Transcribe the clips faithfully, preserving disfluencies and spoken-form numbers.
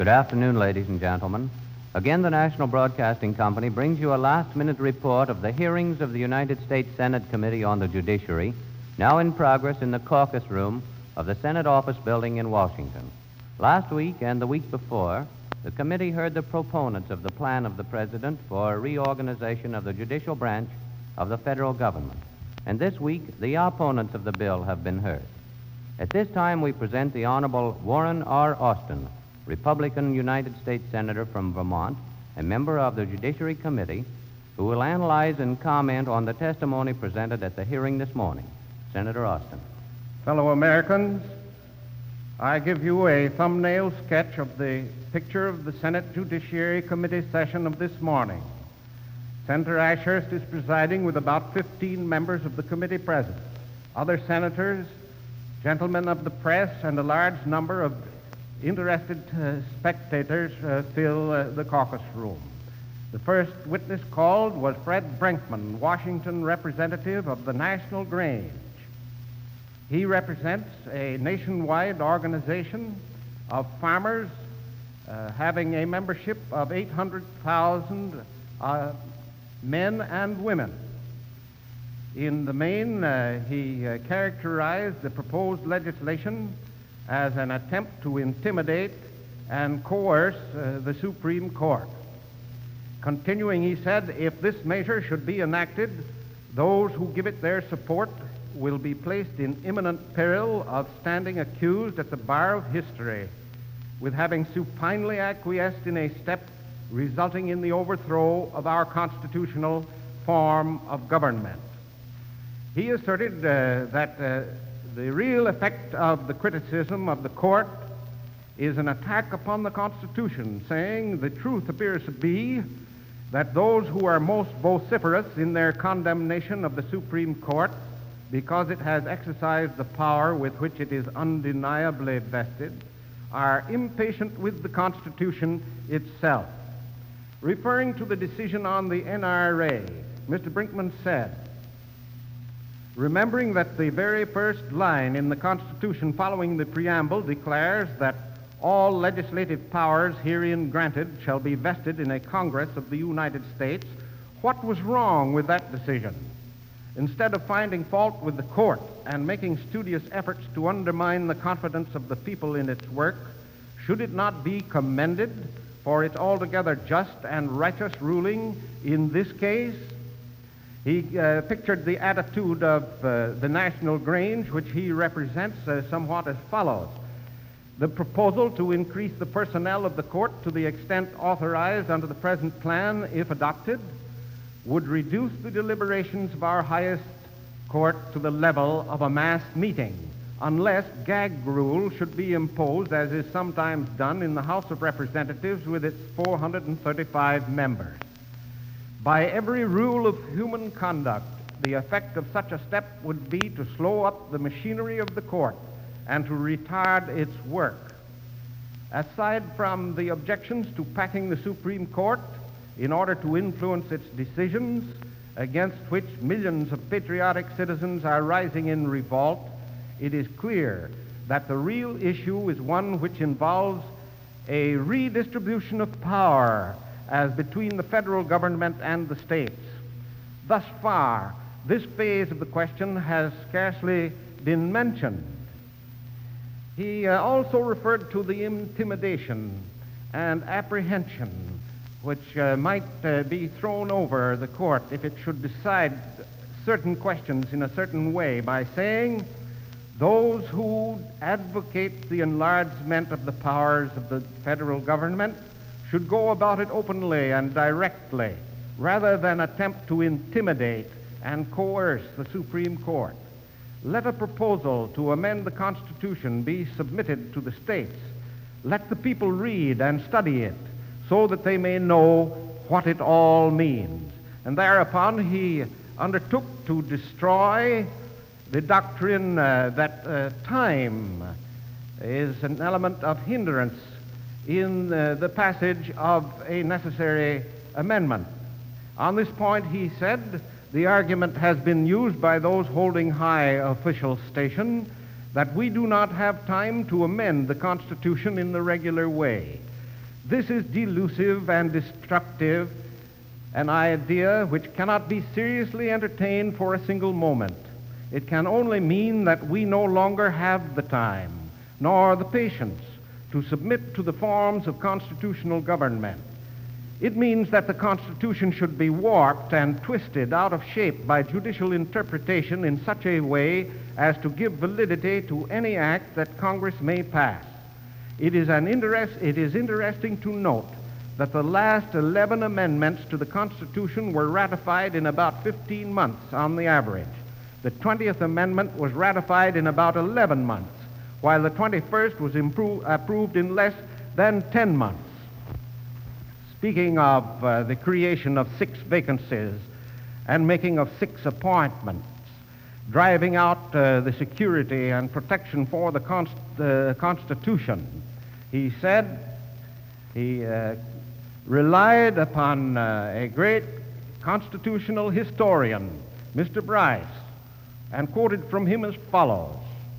Good afternoon, ladies and gentlemen. Again, the National Broadcasting Company brings you a last-minute report of the hearings of the United States Senate Committee on the Judiciary, now in progress in the caucus room of the Senate Office Building in Washington. Last week and the week before, the committee heard the proponents of the plan of the President for reorganization of the judicial branch of the federal government. And this week, the opponents of the bill have been heard. At this time, we present the Honorable Warren R. Austin, Republican United States Senator from Vermont, a member of the Judiciary Committee, who will analyze and comment on the testimony presented at the hearing this morning. Senator Austin. Fellow Americans, I give you a thumbnail sketch of the picture of the Senate Judiciary Committee session of this morning. Senator Ashurst is presiding with about fifteen members of the committee present. Other senators, gentlemen of the press, and a large number of interested uh, spectators uh, fill uh, the caucus room. The first witness called was Fred Brinkman, Washington representative of the National Grange. He represents a nationwide organization of farmers uh, having a membership of eight hundred thousand uh, men and women. In the main, uh, he uh, characterized the proposed legislation as an attempt to intimidate and coerce uh, the Supreme Court. Continuing, he said, if this measure should be enacted, those who give it their support will be placed in imminent peril of standing accused at the bar of history with having supinely acquiesced in a step resulting in the overthrow of our constitutional form of government. He asserted uh, that uh, the real effect of the criticism of the court is an attack upon the Constitution, saying the truth appears to be that those who are most vociferous in their condemnation of the Supreme Court, because it has exercised the power with which it is undeniably vested, are impatient with the Constitution itself. Referring to the decision on the N R A, Mister Brinkman said, remembering that the very first line in the Constitution following the preamble declares that all legislative powers herein granted shall be vested in a Congress of the United States, what was wrong with that decision? Instead of finding fault with the court and making studious efforts to undermine the confidence of the people in its work, should it not be commended for its altogether just and righteous ruling in this case? He uh, pictured the attitude of uh, the National Grange, which he represents, uh, somewhat as follows. The proposal to increase the personnel of the court to the extent authorized under the present plan, if adopted, would reduce the deliberations of our highest court to the level of a mass meeting, unless gag rule should be imposed, as is sometimes done in the House of Representatives with its four hundred thirty-five members. By every rule of human conduct, the effect of such a step would be to slow up the machinery of the court and to retard its work. Aside from the objections to packing the Supreme Court in order to influence its decisions, against which millions of patriotic citizens are rising in revolt, it is clear that the real issue is one which involves a redistribution of power as between the federal government and the states. Thus far, this phase of the question has scarcely been mentioned. He uh, also referred to the intimidation and apprehension which uh, might uh, be thrown over the court if it should decide certain questions in a certain way by saying those who advocate the enlargement of the powers of the federal government should go about it openly and directly, rather than attempt to intimidate and coerce the Supreme Court. Let a proposal to amend the Constitution be submitted to the states. Let the people read and study it so that they may know what it all means. And thereupon he undertook to destroy the doctrine uh, that uh, time is an element of hindrance in uh, the passage of a necessary amendment. On this point, he said, the argument has been used by those holding high official station that we do not have time to amend the Constitution in the regular way. This is delusive and destructive, an idea which cannot be seriously entertained for a single moment. It can only mean that we no longer have the time, nor the patience, to submit to the forms of constitutional government. It means that the Constitution should be warped and twisted out of shape by judicial interpretation in such a way as to give validity to any act that Congress may pass. It is, an interest, it is interesting to note that the last eleven amendments to the Constitution were ratified in about fifteen months on the average. The twentieth Amendment was ratified in about eleven months, while the twenty-first was impro- approved in less than ten months. Speaking of uh, the creation of six vacancies and making of six appointments, driving out uh, the security and protection for the const- uh, Constitution, he said he uh, relied upon uh, a great constitutional historian, Mister Bryce, and quoted from him as follows: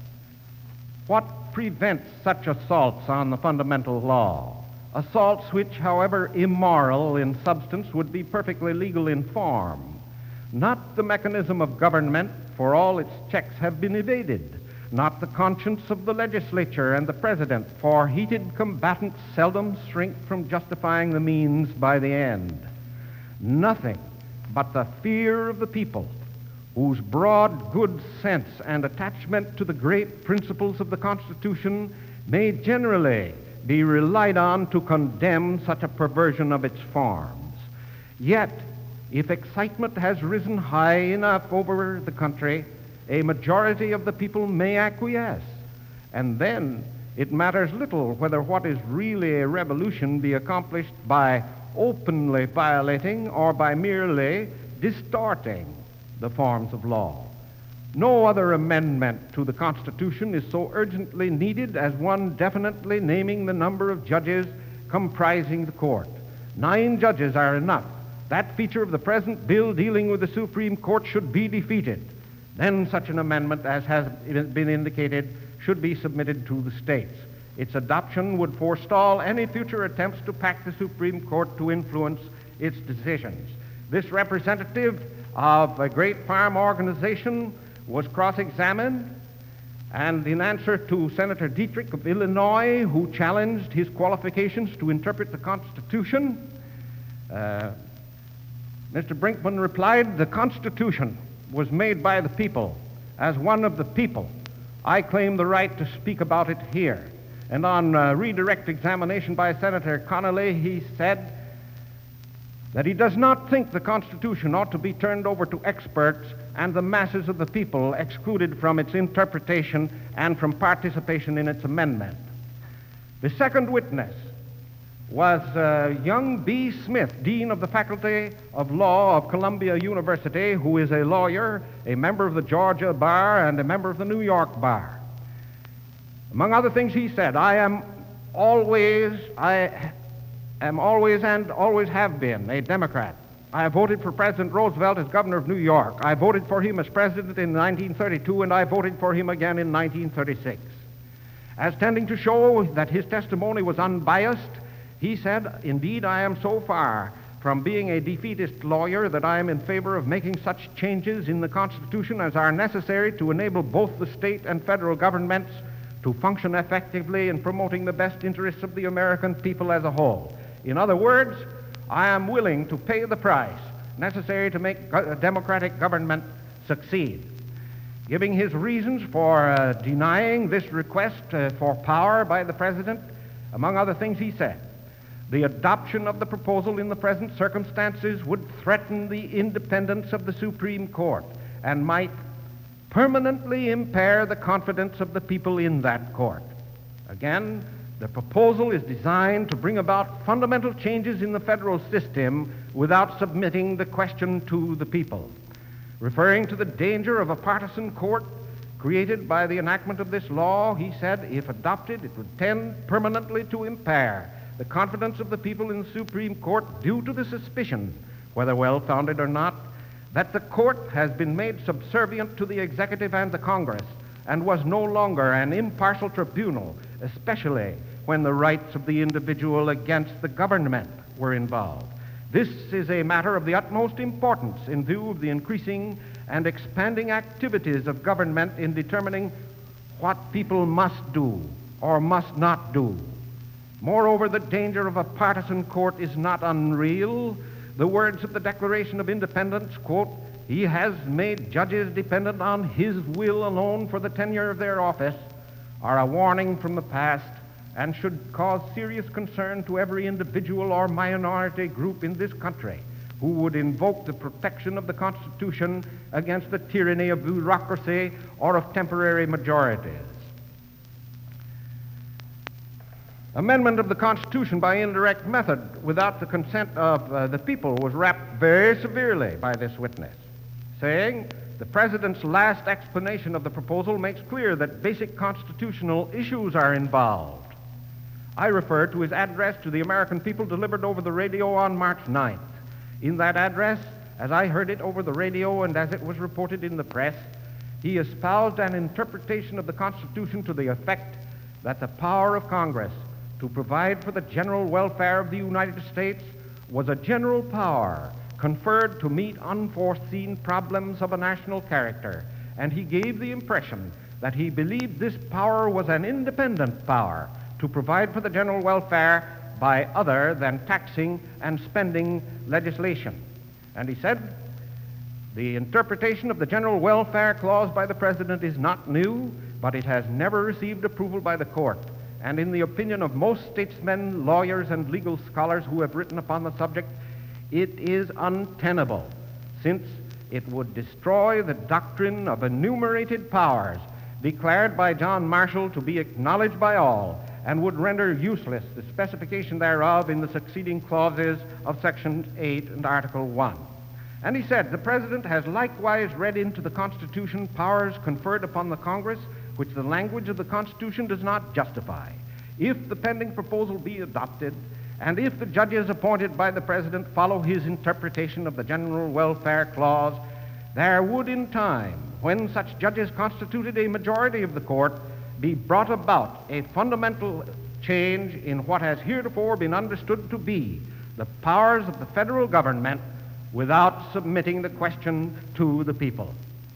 "What prevents such assaults on the fundamental law? Assaults which, however immoral in substance, would be perfectly legal in form. Not the mechanism of government, for all its checks have been evaded. Not the conscience of the legislature and the president, for heated combatants seldom shrink from justifying the means by the end. Nothing but the fear of the people, whose broad good sense and attachment to the great principles of the Constitution may generally be relied on to condemn such a perversion of its forms. Yet, if excitement has risen high enough over the country, a majority of the people may acquiesce, and then it matters little whether what is really a revolution be accomplished by openly violating or by merely distorting the forms of law. No other amendment to the Constitution is so urgently needed as one definitely naming the number of judges comprising the court. Nine judges are enough. That feature of the present bill dealing with the Supreme Court should be defeated. Then such an amendment, as has been indicated, should be submitted to the states. Its adoption would forestall any future attempts to pack the Supreme Court to influence its decisions." This representative of a great farm organization was cross-examined, and in answer to Senator Dietrich of Illinois, who challenged his qualifications to interpret the Constitution, uh, Mister Brinkman replied, "The Constitution was made by the people. As one of the people, I claim the right to speak about it here." And on uh, redirect examination by Senator Connolly, he said that he does not think the Constitution ought to be turned over to experts and the masses of the people excluded from its interpretation and from participation in its amendment. The second witness was uh, young B. Smith, Dean of the Faculty of Law of Columbia University, who is a lawyer, a member of the Georgia Bar, and a member of the New York Bar. Among other things, he said, I am always, I am always and always have been a Democrat. I voted for President Roosevelt as governor of New York. I voted for him as president in nineteen thirty-two, and I voted for him again in nineteen thirty-six. As tending to show that his testimony was unbiased, he said, indeed, I am so far from being a defeatist lawyer that I am in favor of making such changes in the Constitution as are necessary to enable both the state and federal governments to function effectively in promoting the best interests of the American people as a whole. In other words, I am willing to pay the price necessary to make a democratic government succeed. Giving his reasons for uh, denying this request uh, for power by the president, among other things, he said, the adoption of the proposal in the present circumstances would threaten the independence of the Supreme Court and might permanently impair the confidence of the people in that court. Again, the proposal is designed to bring about fundamental changes in the federal system without submitting the question to the people. Referring to the danger of a partisan court created by the enactment of this law, he said, if adopted, it would tend permanently to impair the confidence of the people in the Supreme Court due to the suspicion, whether well-founded or not, that the court has been made subservient to the executive and the Congress and was no longer an impartial tribunal, especially when the rights of the individual against the government were involved. This is a matter of the utmost importance in view of the increasing and expanding activities of government in determining what people must do or must not do. Moreover, the danger of a partisan court is not unreal. The words of the Declaration of Independence, quote, "He has made judges dependent on his will alone for the tenure of their office," are a warning from the past and should cause serious concern to every individual or minority group in this country who would invoke the protection of the Constitution against the tyranny of bureaucracy or of temporary majorities. Amendment of the Constitution by indirect method without the consent of uh, the people was rapped very severely by this witness, saying, "The President's last explanation of the proposal makes clear that basic constitutional issues are involved." I refer to his address to the American people delivered over the radio on March ninth. In that address, as I heard it over the radio and as it was reported in the press, he espoused an interpretation of the Constitution to the effect that the power of Congress to provide for the general welfare of the United States was a general power conferred to meet unforeseen problems of a national character, and he gave the impression that he believed this power was an independent power to provide for the general welfare by other than taxing and spending legislation. And he said, "The interpretation of the general welfare clause by the President is not new, but it has never received approval by the court. And in the opinion of most statesmen, lawyers, and legal scholars who have written upon the subject, it is untenable, since it would destroy the doctrine of enumerated powers declared by John Marshall to be acknowledged by all, and would render useless the specification thereof in the succeeding clauses of Section eight and Article one. And he said, "The President has likewise read into the Constitution powers conferred upon the Congress which the language of the Constitution does not justify. If the pending proposal be adopted, and if the judges appointed by the President follow his interpretation of the General Welfare Clause, there would in time, when such judges constituted a majority of the court, be brought about a fundamental change in what has heretofore been understood to be the powers of the federal government without submitting the question to the people."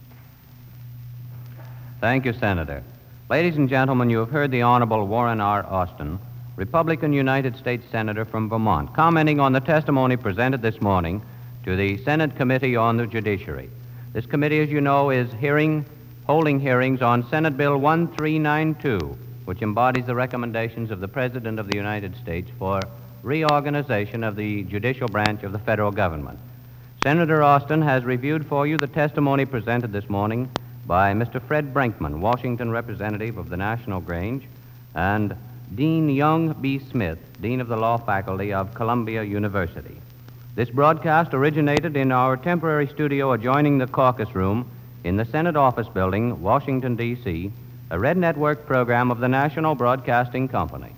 Thank you, Senator. Ladies and gentlemen, you have heard the Honorable Warren R. Austin, Republican United States Senator from Vermont, commenting on the testimony presented this morning to the Senate Committee on the Judiciary. This committee, as you know, is hearing holding hearings on Senate Bill one three nine two, which embodies the recommendations of the President of the United States for reorganization of the judicial branch of the federal government. Senator Austin has reviewed for you the testimony presented this morning by Mister Fred Brinkman, Washington representative of the National Grange, and Dean Young B. Smith, Dean of the Law Faculty of Columbia University. This broadcast originated in our temporary studio adjoining the caucus room in the Senate Office Building, Washington, D C, a Red Network program of the National Broadcasting Company.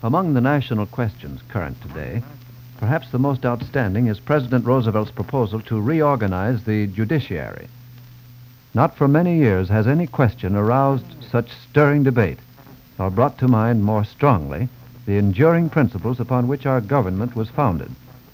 Among the national questions current today, perhaps the most outstanding is President Roosevelt's proposal to reorganize the judiciary. Not for many years has any question aroused such stirring debate or brought to mind more strongly the enduring principles upon which our government was founded.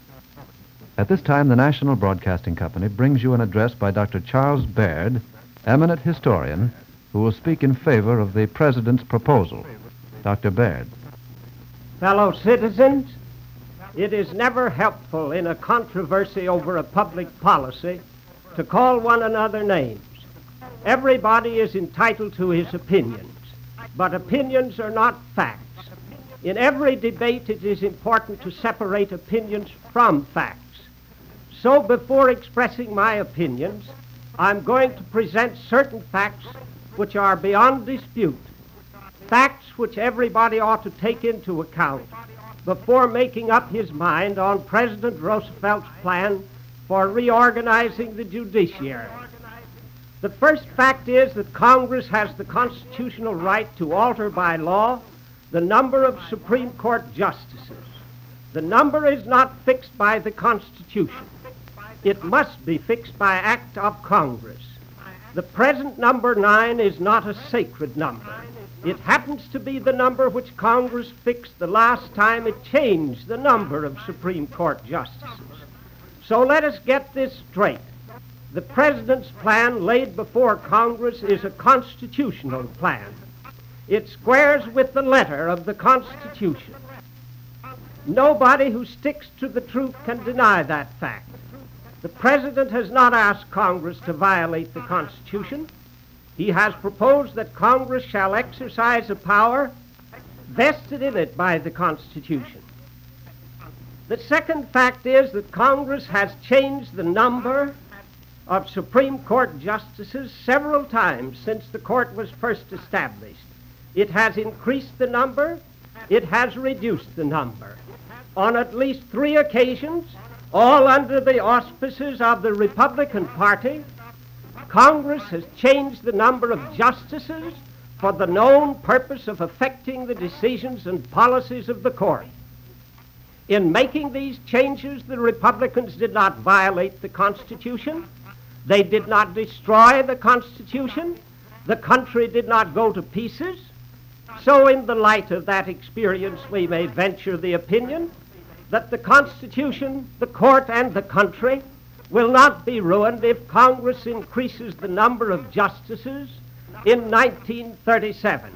At this time, the National Broadcasting Company brings you an address by Doctor Charles Baird, eminent historian, who will speak in favor of the President's proposal. Doctor Baird. Fellow citizens, it is never helpful in a controversy over a public policy to call one another names. Everybody is entitled to his opinions, but opinions are not facts. In every debate, it is important to separate opinions from facts. So before expressing my opinions, I'm going to present certain facts which are beyond dispute, facts which everybody ought to take into account before making up his mind on President Roosevelt's plan for reorganizing the judiciary. The first fact is that Congress has the constitutional right to alter by law the number of Supreme Court justices. The number is not fixed by the Constitution. It must be fixed by act of Congress. The present number nine is not a sacred number. It happens to be the number which Congress fixed the last time it changed the number of Supreme Court justices. So let us get this straight. The President's plan laid before Congress is a constitutional plan. It squares with the letter of the Constitution. Nobody who sticks to the truth can deny that fact. The President has not asked Congress to violate the Constitution. He has proposed that Congress shall exercise a power vested in it by the Constitution. The second fact is that Congress has changed the number of Supreme Court justices several times since the court was first established. It has increased the number, it has reduced the number. On at least three occasions, all under the auspices of the Republican Party, Congress has changed the number of justices for the known purpose of affecting the decisions and policies of the court. In making these changes, the Republicans did not violate the Constitution. They did not destroy the Constitution. The country did not go to pieces. So in the light of that experience, we may venture the opinion that the Constitution, the court, and the country will not be ruined if Congress increases the number of justices in nineteen thirty-seven.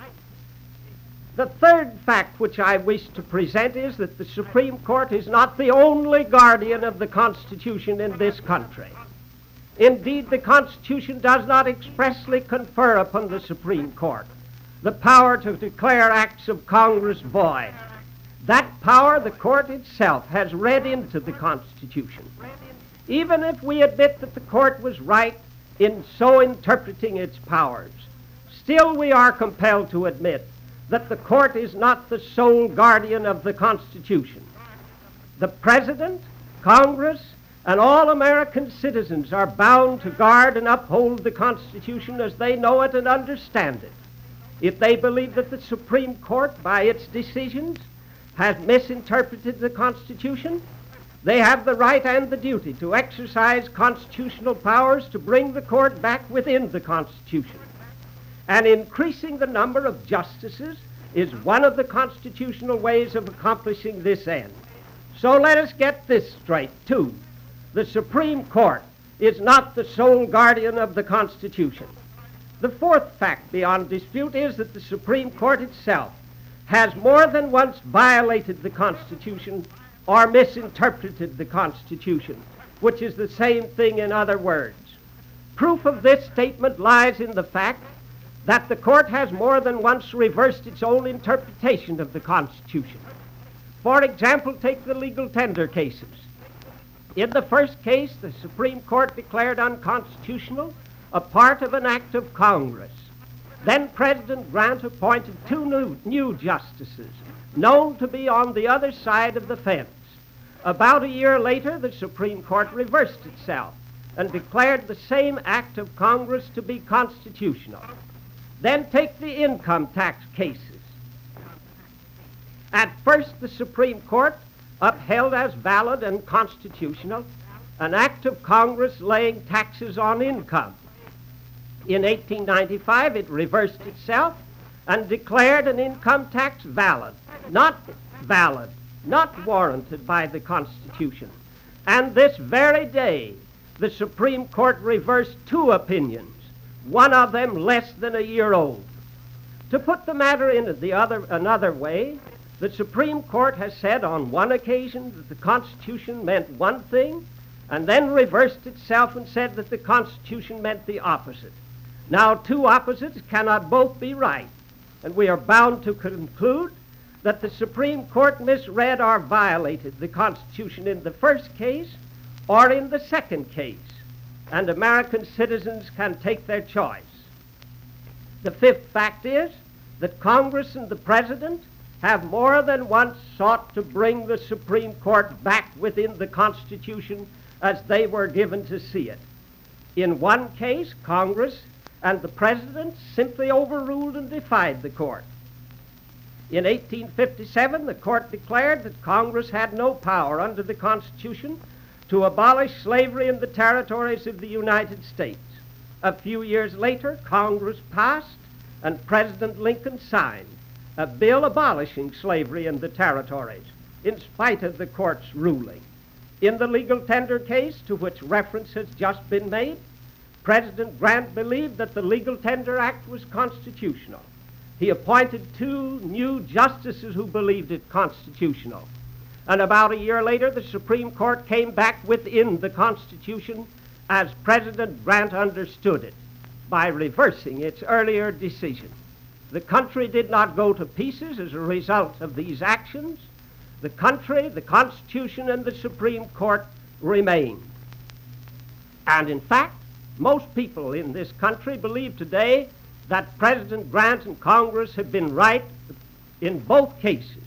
The third fact which I wish to present is that the Supreme Court is not the only guardian of the Constitution in this country. Indeed, the Constitution does not expressly confer upon the Supreme Court the power to declare acts of Congress void. That power the court itself has read into the Constitution. Even if we admit that the court was right in so interpreting its powers, still we are compelled to admit that the court is not the sole guardian of the Constitution. The President, Congress, and all American citizens are bound to guard and uphold the Constitution as they know it and understand it. If they believe that the Supreme Court, by its decisions, has misinterpreted the Constitution, they have the right and the duty to exercise constitutional powers to bring the court back within the Constitution. And increasing the number of justices is one of the constitutional ways of accomplishing this end. So let us get this straight, too. The Supreme Court is not the sole guardian of the Constitution. The fourth fact beyond dispute is that the Supreme Court itself has more than once violated the Constitution or misinterpreted the Constitution, which is the same thing in other words. Proof of this statement lies in the fact that the court has more than once reversed its own interpretation of the Constitution. For example, take the legal tender cases. In the first case, the Supreme Court declared unconstitutional a part of an act of Congress. Then President Grant appointed two new, new justices, known to be on the other side of the fence. About a year later, the Supreme Court reversed itself and declared the same act of Congress to be constitutional. Then take the income tax cases. At first, the Supreme Court upheld as valid and constitutional an act of Congress laying taxes on income. In eighteen ninety-five, it reversed itself and declared an income tax valid, not valid, not warranted by the Constitution. And this very day, the Supreme Court reversed two opinions, one of them less than a year old. To put the matter in the other, another way, the Supreme Court has said on one occasion that the Constitution meant one thing, and then reversed itself and said that the Constitution meant the opposite. Now, two opposites cannot both be right, and we are bound to conclude that the Supreme Court misread or violated the Constitution in the first case or in the second case, and American citizens can take their choice. The fifth fact is that Congress and the President have more than once sought to bring the Supreme Court back within the Constitution as they were given to see it. In one case, Congress and the President simply overruled and defied the court. In eighteen fifty-seven, the court declared that Congress had no power under the Constitution to abolish slavery in the territories of the United States. A few years later, Congress passed and President Lincoln signed a bill abolishing slavery in the territories, in spite of the court's ruling. In the legal tender case to which reference has just been made, President Grant believed that the Legal Tender Act was constitutional. He appointed two new justices who believed it constitutional. And about a year later, the Supreme Court came back within the Constitution as President Grant understood it, by reversing its earlier decision. The country did not go to pieces as a result of these actions. The country, the Constitution, and the Supreme Court remained. And in fact, most people in this country believe today that President Grant and Congress have been right in both cases.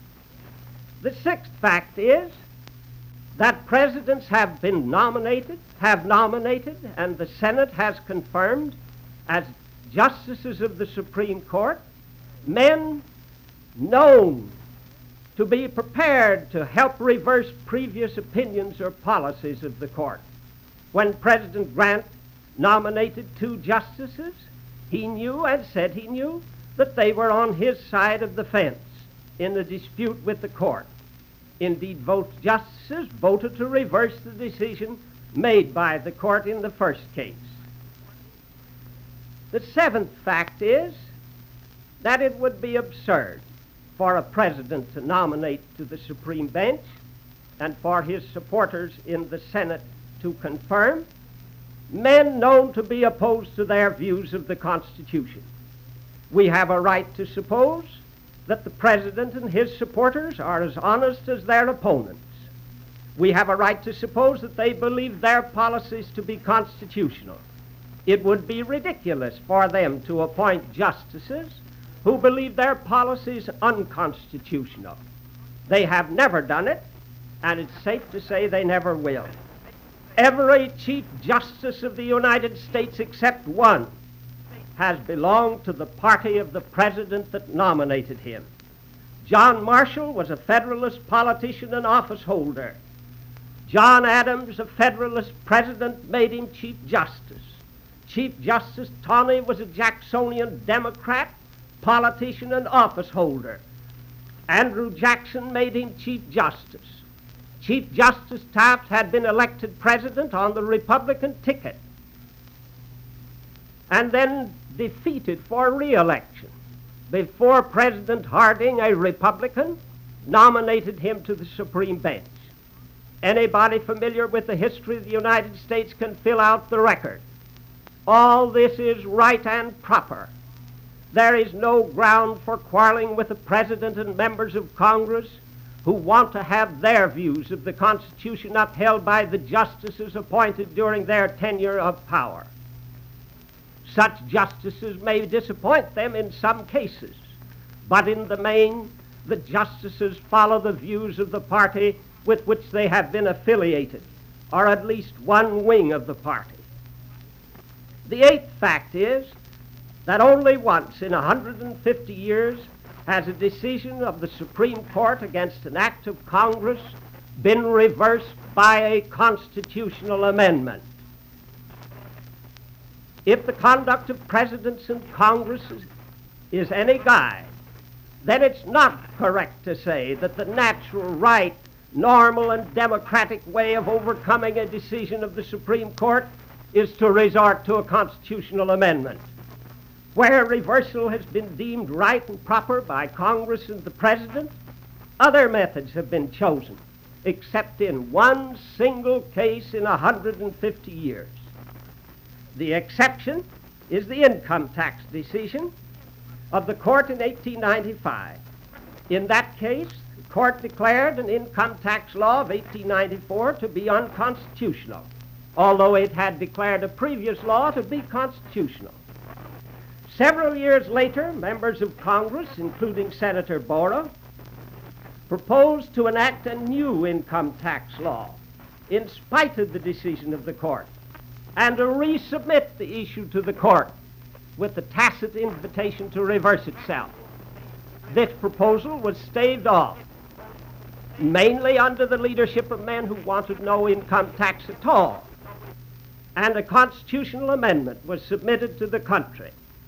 The sixth fact is that presidents have been nominated, have nominated, and the Senate has confirmed as justices of the Supreme Court men known to be prepared to help reverse previous opinions or policies of the court. When President Grant nominated two justices, he knew and said he knew that they were on his side of the fence in a dispute with the court. Indeed, both justices voted to reverse the decision made by the court in the first case. The seventh fact is that it would be absurd for a president to nominate to the Supreme Bench and for his supporters in the Senate to confirm men known to be opposed to their views of the Constitution. We have a right to suppose that the president and his supporters are as honest as their opponents. We have a right to suppose that they believe their policies to be constitutional. It would be ridiculous for them to appoint justices who believe their policies unconstitutional. They have never done it, and it's safe to say they never will. Every Chief Justice of the United States except one has belonged to the party of the president that nominated him. John Marshall was a Federalist politician and office holder. John Adams, a Federalist president, made him Chief Justice. Chief Justice Taney was a Jacksonian Democrat, politician and office holder. Andrew Jackson made him Chief Justice. Chief Justice Taft had been elected president on the Republican ticket and then defeated for re-election before President Harding, a Republican, nominated him to the Supreme Bench. Anybody familiar with the history of the United States can fill out the record. All this is right and proper. There is no ground for quarreling with the President and members of Congress who want to have their views of the Constitution upheld by the justices appointed during their tenure of power. Such justices may disappoint them in some cases, but in the main, the justices follow the views of the party with which they have been affiliated, or at least one wing of the party. The eighth fact is that only once in one hundred fifty years has a decision of the Supreme Court against an act of Congress been reversed by a constitutional amendment. If the conduct of presidents and Congresses is any guide, then it's not correct to say that the natural, right, normal, and democratic way of overcoming a decision of the Supreme Court is to resort to a constitutional amendment. Where reversal has been deemed right and proper by Congress and the President, other methods have been chosen, except in one single case in one hundred fifty years. The exception is the income tax decision of the court in eighteen ninety-five. In that case, the court declared an income tax law of eighteen ninety-four to be unconstitutional, although it had declared a previous law to be constitutional. Several years later, members of Congress, including Senator Borah, proposed to enact a new income tax law in spite of the decision of the court, and to resubmit the issue to the court with the tacit invitation to reverse itself. This proposal was staved off, mainly under the leadership of men who wanted no income tax at all, and a constitutional amendment was submitted to the country.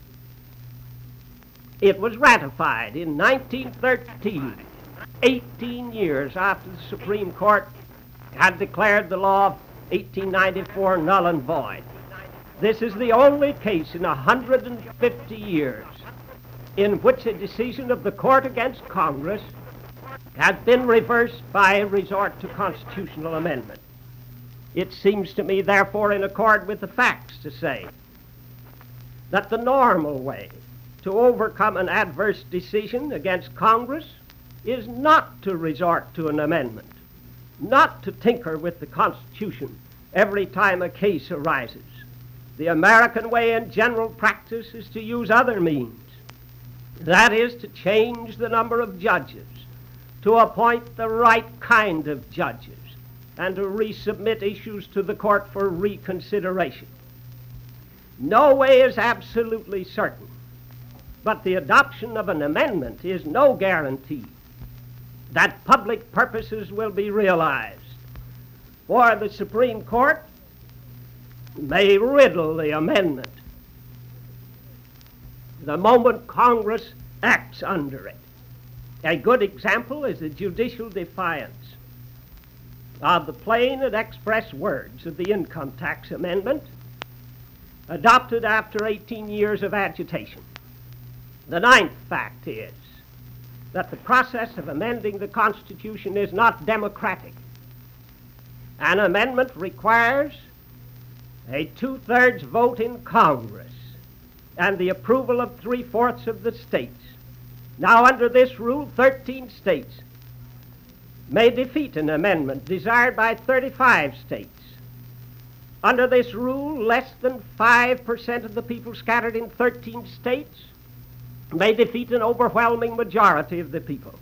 It was ratified in nineteen thirteen, eighteen years after the Supreme Court had declared the law of eighteen ninety-four null and void. This is the only case in one hundred fifty years in which a decision of the court against Congress has been reversed by a resort to constitutional amendment. It seems to me, therefore, in accord with the facts to say that the normal way to overcome an adverse decision against Congress is not to resort to an amendment, not to tinker with the Constitution every time a case arises. The American way in general practice is to use other means. That is, to change the number of judges, to appoint the right kind of judges, and to resubmit issues to the court for reconsideration. No way is absolutely certain, but the adoption of an amendment is no guarantee that public purposes will be realized. For the Supreme Court may riddle the amendment the moment Congress acts under it. A good example is the judicial defiance of the plain and express words of the income tax amendment adopted after eighteen years of agitation. The ninth fact is that the process of amending the Constitution is not democratic. An amendment requires a two-thirds vote in Congress and the approval of three-fourths of the states. Now, under this rule, thirteen states may defeat an amendment desired by thirty-five states. Under this rule, less than five percent of the people scattered in thirteen states may defeat an overwhelming majority of the people.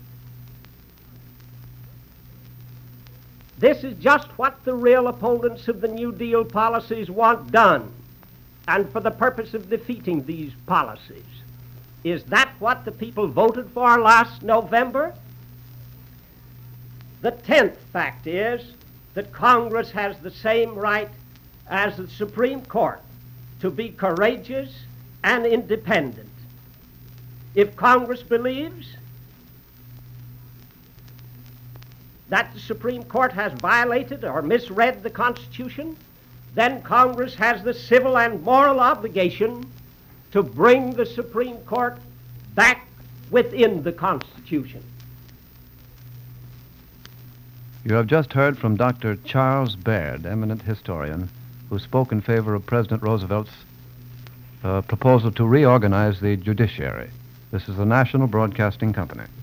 This is just what the real opponents of the New Deal policies want done, and for the purpose of defeating these policies. Is that what the people voted for last November? The tenth fact is that Congress has the same right as the Supreme Court to be courageous and independent. If Congress believes that the Supreme Court has violated or misread the Constitution, then Congress has the civil and moral obligation to bring the Supreme Court back within the Constitution. You have just heard from Doctor Charles Baird, eminent historian, who spoke in favor of President Roosevelt's uh, proposal to reorganize the judiciary. This is the National Broadcasting Company.